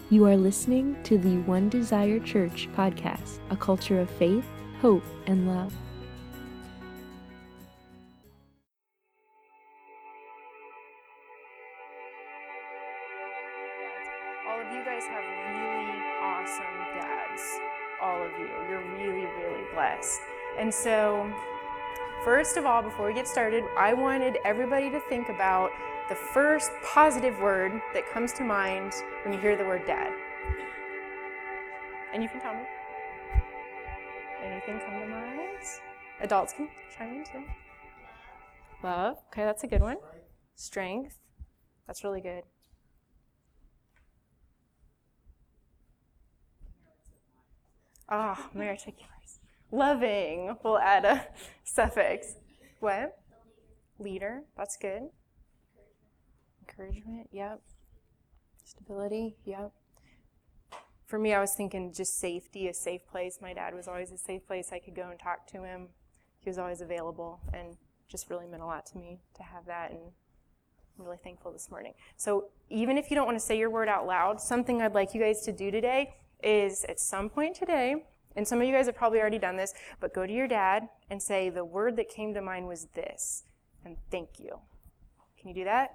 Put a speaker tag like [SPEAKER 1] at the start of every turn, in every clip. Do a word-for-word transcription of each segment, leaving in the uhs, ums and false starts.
[SPEAKER 1] You are listening to the One Desire Church podcast, a culture of faith, hope, and love.
[SPEAKER 2] All of you guys have really awesome dads. All of you. You're really, really blessed. And so, first of all, before we get started, I wanted everybody to think about the first positive word that comes to mind when you hear the word dad. And you can tell me. Anything come to mind? Adults can chime in too. Love. Okay, that's a good one. Strength. That's really good. Ah, oh, may I take yours? Loving. We'll add a suffix. What? Leader. That's good. Encouragement. Yep. Stability. Yep. For me, I was thinking just safety, a safe place. My dad was always a safe place. I could go and talk to him. He was always available, and just really meant a lot to me to have that, and I'm really thankful this morning. So even if you don't want to say your word out loud, something I'd like you guys to do today is at some point today, and some of you guys have probably already done this, but go to your dad and say, the word that came to mind was this, and thank you. Can you do that?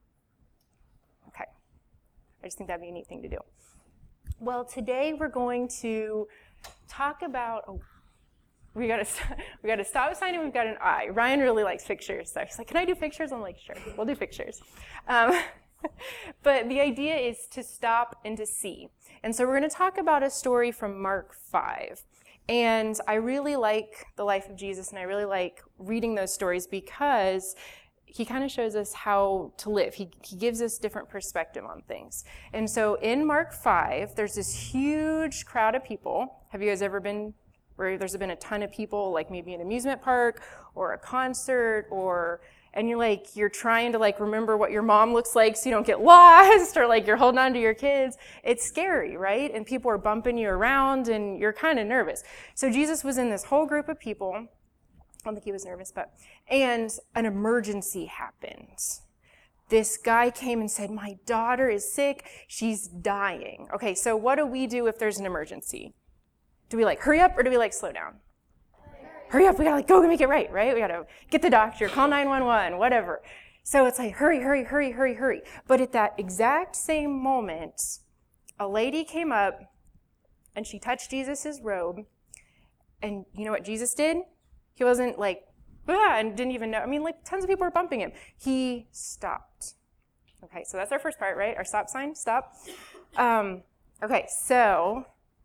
[SPEAKER 2] Okay. I just think that'd be a neat thing to do. Well, today we're going to talk about, oh, we got a, we got a stop sign and we've got an eye. Ryan really likes pictures, so he's like, can I do pictures? I'm like, sure, we'll do pictures. Um, but the idea is to stop and to see. And so we're going to talk about a story from Mark five. And I really like the life of Jesus, and I really like reading those stories because he kind of shows us how to live. He, he gives us different perspective on things. And so in Mark five, there's this huge crowd of people. Have you guys ever been where there's been a ton of people, like maybe an amusement park or a concert, or and you're like, you're trying to like remember what your mom looks like so you don't get lost, or like you're holding on to your kids. It's scary, right? And people are bumping you around and you're kind of nervous. So Jesus was in this whole group of people. I don't think he was nervous, but, and an emergency happened. This guy came and said, my daughter is sick. She's dying. Okay, so what do we do if there's an emergency? Do we like hurry up or do we like slow down? Hurry up, we gotta like go and make it right, right? We gotta get the doctor, call nine one one, whatever. So it's like, hurry, hurry, hurry, hurry, hurry. But at that exact same moment, a lady came up and she touched Jesus' robe. And you know what Jesus did? He wasn't like, ah, and didn't even know. I mean, like tons of people were bumping him. He stopped. Okay, so that's our first part, right? Our stop sign, stop. Um, okay, so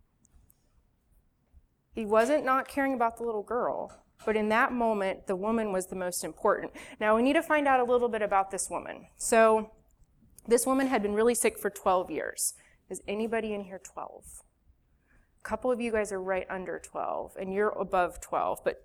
[SPEAKER 2] he wasn't not caring about the little girl, but in that moment, the woman was the most important. Now, we need to find out a little bit about this woman. So this woman had been really sick for twelve years. Is anybody in here twelve? A couple of you guys are right under twelve, and you're above twelve, but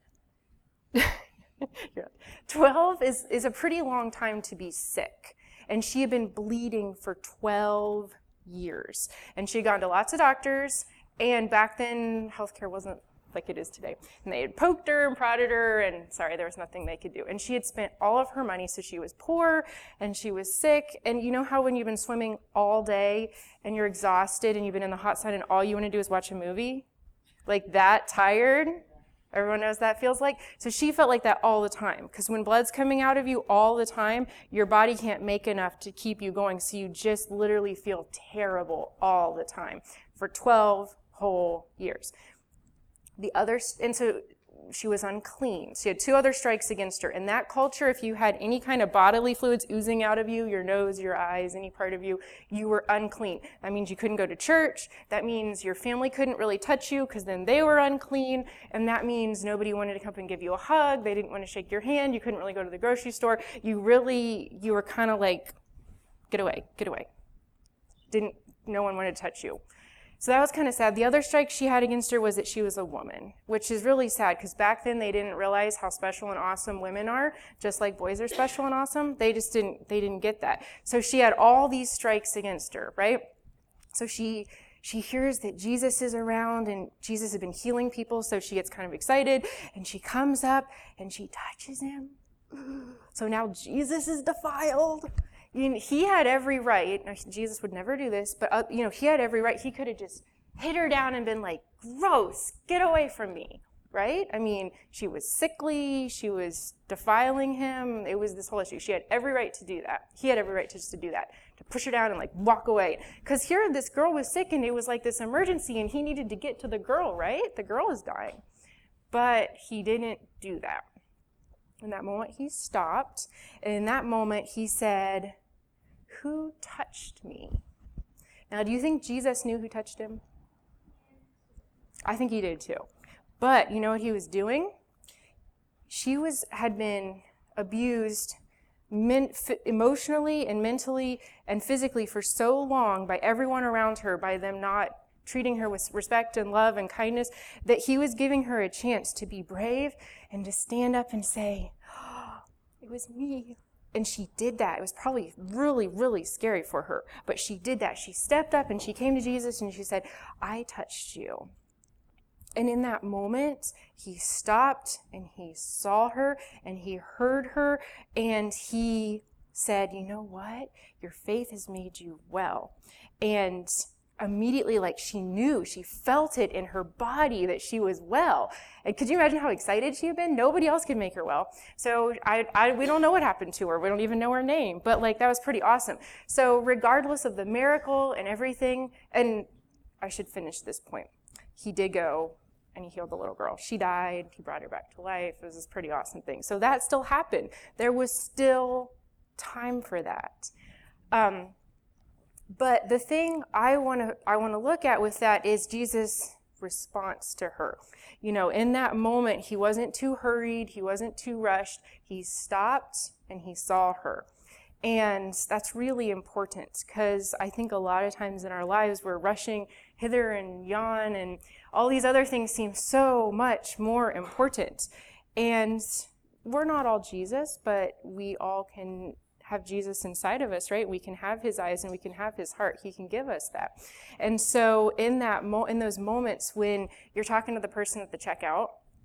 [SPEAKER 2] twelve is, is a pretty long time to be sick. And she had been bleeding for twelve years. And she had gone to lots of doctors. And back then, healthcare wasn't like it is today. And they had poked her and prodded her, and sorry, there was nothing they could do. And she had spent all of her money, so she was poor, and she was sick. And you know how when you've been swimming all day, and you're exhausted, and you've been in the hot sun, and all you want to do is watch a movie? Like that tired? Everyone knows that feels like? So she felt like that all the time, because when blood's coming out of you all the time, your body can't make enough to keep you going, so you just literally feel terrible all the time for twelve whole years. The other, and so she was unclean. She had two other strikes against her. In that culture, if you had any kind of bodily fluids oozing out of you, your nose, your eyes, any part of you, you were unclean. That means you couldn't go to church. That means your family couldn't really touch you because then they were unclean. And that means nobody wanted to come and give you a hug. They didn't want to shake your hand. You couldn't really go to the grocery store. You really, you were kind of like, get away, get away. Didn't, no one wanted to touch you. So that was kind of sad. The other strike she had against her was that she was a woman, which is really sad because back then they didn't realize how special and awesome women are, just like boys are special and awesome. They just didn't, they didn't get that. So she had all these strikes against her, right? So she she hears that Jesus is around and Jesus has been healing people, so she gets kind of excited and she comes up and she touches him. So now Jesus is defiled. You know, he had every right. Now, Jesus would never do this, but uh, you know, he had every right. He could have just hit her down and been like, gross, get away from me, right? I mean, she was sickly, she was defiling him. It was this whole issue. She had every right to do that. He had every right to just to do that, to push her down and like walk away. Because here this girl was sick and it was like this emergency and he needed to get to the girl, right? The girl is dying. But he didn't do that. In that moment, he stopped. And in that moment, he said, who touched me? Now, do you think Jesus knew who touched him? I think he did too. But you know what he was doing? She was had been abused men, f- emotionally and mentally and physically for so long by everyone around her, by them not treating her with respect and love and kindness, that he was giving her a chance to be brave and to stand up and say, oh, it was me. And she did that. It was probably really, really scary for her. But she did that. She stepped up and she came to Jesus and she said, I touched you. And in that moment, he stopped and he saw her and he heard her and he said, you know what? Your faith has made you well. And immediately, like she knew, she felt it in her body that she was well. And could you imagine how excited she had been? Nobody else could make her well. So I, I, we don't know what happened to her. We don't even know her name. But like that was pretty awesome. So regardless of the miracle and everything, and I should finish this point. He did go and he healed the little girl. She died. He brought her back to life. It was this pretty awesome thing. So that still happened. There was still time for that. Um, but the thing I want to I want to look at with that is Jesus' response to her. You know, in that moment, he wasn't too hurried. He wasn't too rushed. He stopped and he saw her. And that's really important because I think a lot of times in our lives we're rushing hither and yon and all these other things seem so much more important. And we're not all Jesus, but we all can have Jesus inside of us, right? We can have his eyes and we can have his heart. He can give us that. And so in that mo- in those moments when you're talking to the person at the checkout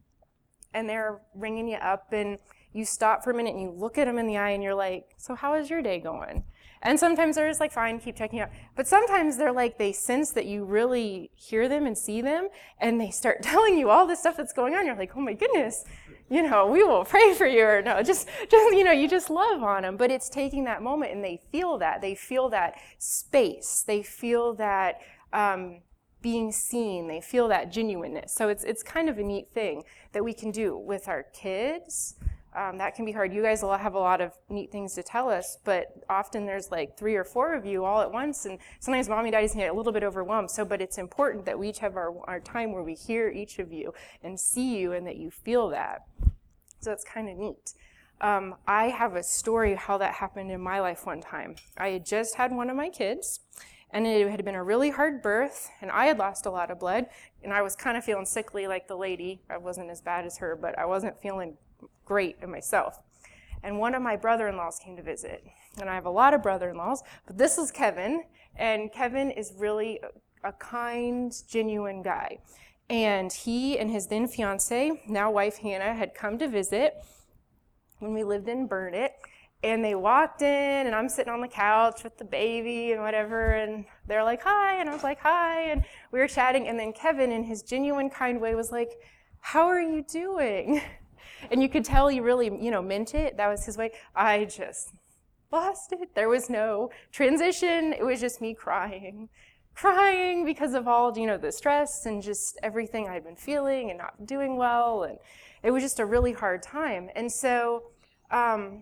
[SPEAKER 2] and they're ringing you up and you stop for a minute and you look at them in the eye and you're like, so how is your day going? And sometimes they're just like, fine, keep checking out. But sometimes they're like, they sense that you really hear them and see them and they start telling you all this stuff that's going on. You're like, oh my goodness, you know, we will pray for you, or no, just, just, you know, you just love on them. But it's taking that moment and they feel that. They feel that space. They feel that um, being seen. They feel that genuineness. So it's it's kind of a neat thing that we can do with our kids. Um, that can be hard. You guys will have a lot of neat things to tell us, but often there's like three or four of you all at once, and sometimes mommy and daddy's can get a little bit overwhelmed. So, but it's important that we each have our, our time where we hear each of you and see you and that you feel that. So it's kind of neat. Um, I have a story how that happened in my life one time. I had just had one of my kids, and it had been a really hard birth, and I had lost a lot of blood, and I was kind of feeling sickly like the lady. I wasn't as bad as her, but I wasn't feeling great in myself. And one of my brother-in-laws came to visit. And I have a lot of brother-in-laws, but this is Kevin. And Kevin is really a, a kind, genuine guy. And he and his then fiance, now wife Hannah, had come to visit when we lived in Burnett. And they walked in, and I'm sitting on the couch with the baby and whatever, and they're like, hi, and I was like, hi, and we were chatting. And then Kevin, in his genuine, kind way, was like, how are you doing? And you could tell he really, you know, meant it. That was his way. I just lost it. There was no transition. It was just me crying, crying because of all, you know, the stress and just everything I'd been feeling and not doing well. And it was just a really hard time. And so um,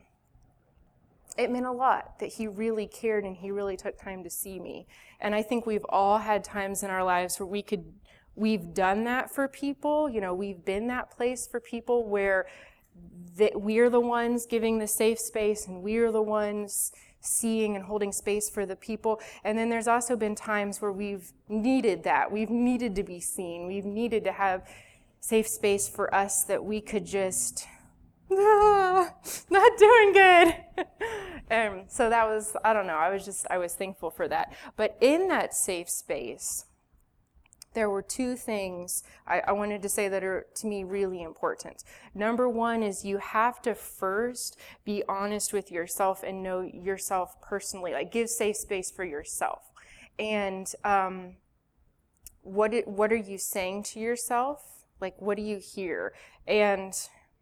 [SPEAKER 2] it meant a lot that he really cared and he really took time to see me. And I think we've all had times in our lives where we could We've done that for people, you know, we've been that place for people where the, we're the ones giving the safe space and we're the ones seeing and holding space for the people. And then there's also been times where we've needed that. We've needed to be seen. We've needed to have safe space for us that we could just, ah, not doing good. And so that was, I don't know, I was just, I was thankful for that. But in that safe space, there were two things I, I wanted to say that are, to me, really important. Number one is you have to first be honest with yourself and know yourself personally. Like, give safe space for yourself. And um, what it, what are you saying to yourself? Like, what do you hear? And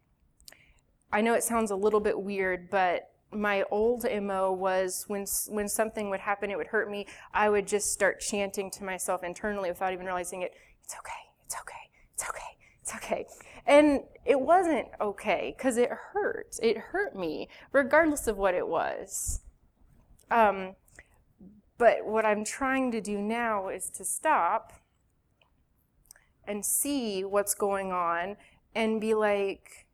[SPEAKER 2] I know it sounds a little bit weird, but my old M O was when when something would happen, it would hurt me, I would just start chanting to myself internally without even realizing it, it's okay, it's okay, it's okay, it's okay. And it wasn't okay because it hurt. It hurt me, regardless of what it was. Um, but what I'm trying to do now is to stop and see what's going on and be like,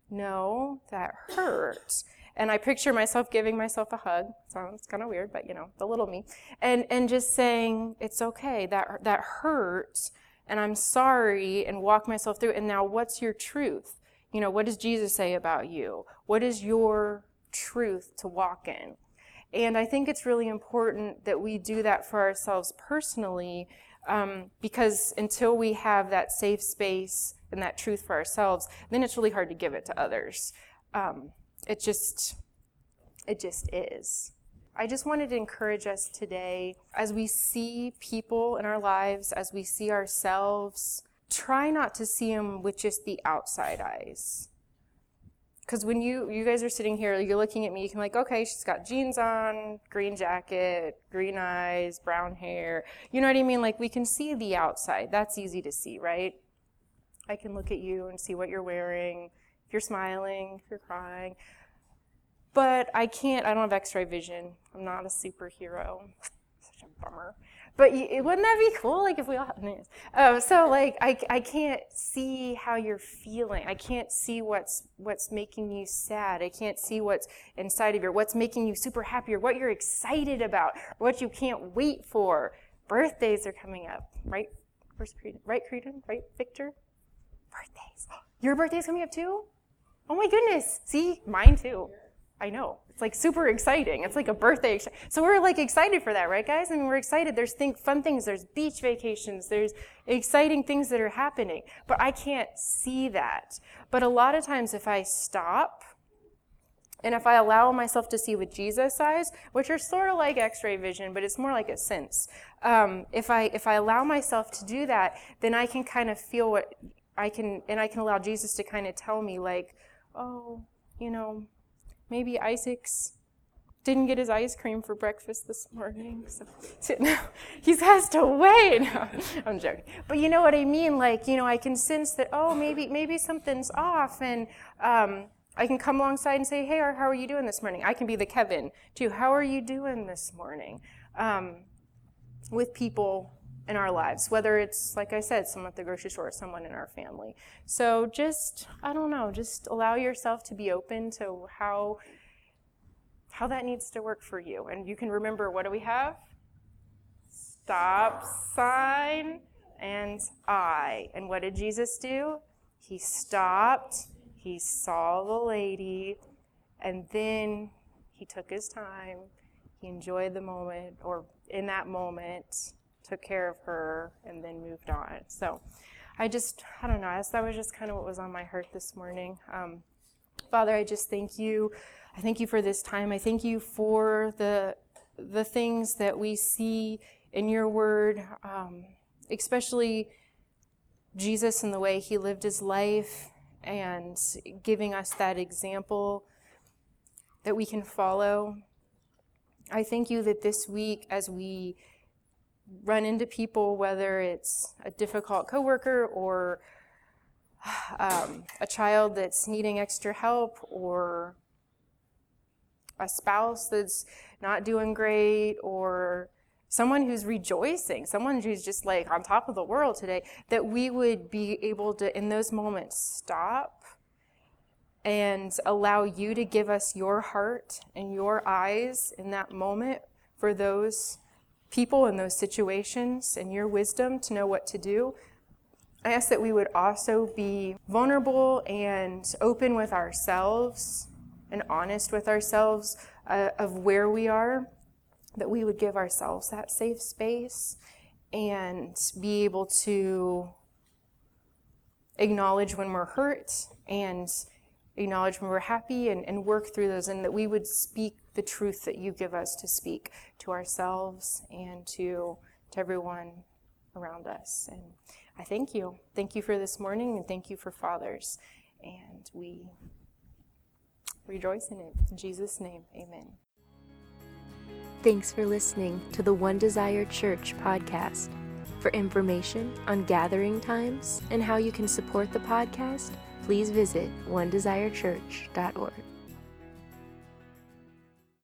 [SPEAKER 2] no, that hurt. And I picture myself giving myself a hug. Sounds kind of weird, but you know, the little me. And and just saying, it's okay, that that hurts, and I'm sorry, and walk myself through. And now what's your truth? You know, what does Jesus say about you? What is your truth to walk in? And I think it's really important that we do that for ourselves personally, um, because until we have that safe space and that truth for ourselves, then it's really hard to give it to others. Um, It just, it just is. I just wanted to encourage us today, as we see people in our lives, as we see ourselves, try not to see them with just the outside eyes. Because when you, you guys are sitting here, you're looking at me, you can be like, okay, she's got jeans on, green jacket, green eyes, brown hair. You know what I mean? Like, we can see the outside. That's easy to see, right? I can look at you and see what you're wearing. If you're smiling, if you're crying. But I can't, I don't have x-ray vision. I'm not a superhero. Such a bummer. But you, wouldn't that be cool? Like, if we all had names. Um, so, like, I, I can't see how you're feeling. I can't see what's what's making you sad. I can't see what's inside of you, what's making you super happy, or what you're excited about, or what you can't wait for. Birthdays are coming up, right? Where's Creedon? Right, Creedon? Right, Victor? Birthdays. Your birthday's coming up too? Oh my goodness. See, mine too. I know. It's like super exciting. It's like a birthday. So we're like excited for that, right, guys? I mean, we're excited. There's think, fun things. There's beach vacations. There's exciting things that are happening. But I can't see that. But a lot of times if I stop and if I allow myself to see with Jesus' eyes, which are sort of like x-ray vision, but it's more like a sense. Um, if I if I allow myself to do that, then I can kind of feel what I can, and I can allow Jesus to kind of tell me, like, oh, you know, maybe Isaac's didn't get his ice cream for breakfast this morning, so, so no, he has to wait. No, I'm joking. But you know what I mean? Like, you know, I can sense that, oh, maybe maybe something's off, and um, I can come alongside and say, hey, how are you doing this morning? I can be the Kevin, too. How are you doing this morning? Um, with people in our lives, whether it's, like I said, someone at the grocery store or someone in our family. So just, I don't know, just allow yourself to be open to how how that needs to work for you. And you can remember, what do we have? Stop sign and I. And what did Jesus do? He stopped, he saw the lady, and then he took his time, he enjoyed the moment, or in that moment, took care of her, and then moved on. So I just, I don't know, that was just kind of what was on my heart this morning. Um, Father, I just thank you. I thank you for this time. I thank you for the the things that we see in your word, um, especially Jesus and the way he lived his life and giving us that example that we can follow. I thank you that this week, as we run into people, whether it's a difficult coworker or um, a child that's needing extra help, or a spouse that's not doing great, or someone who's rejoicing, someone who's just like on top of the world today, that we would be able to, in those moments, stop and allow you to give us your heart and your eyes in that moment for those people in those situations, and your wisdom to know what to do. I ask that we would also be vulnerable and open with ourselves and honest with ourselves uh, of where we are, that we would give ourselves that safe space, and be able to acknowledge when we're hurt and acknowledge when we're happy, and, and work through those, and that we would speak the truth that you give us to speak to ourselves and to, to everyone around us. And I thank you. Thank you for this morning, and thank you for fathers. And we rejoice in it. In Jesus' name, amen.
[SPEAKER 1] Thanks for listening to the One Desire Church podcast. For information on gathering times and how you can support the podcast, please visit one desire church dot org.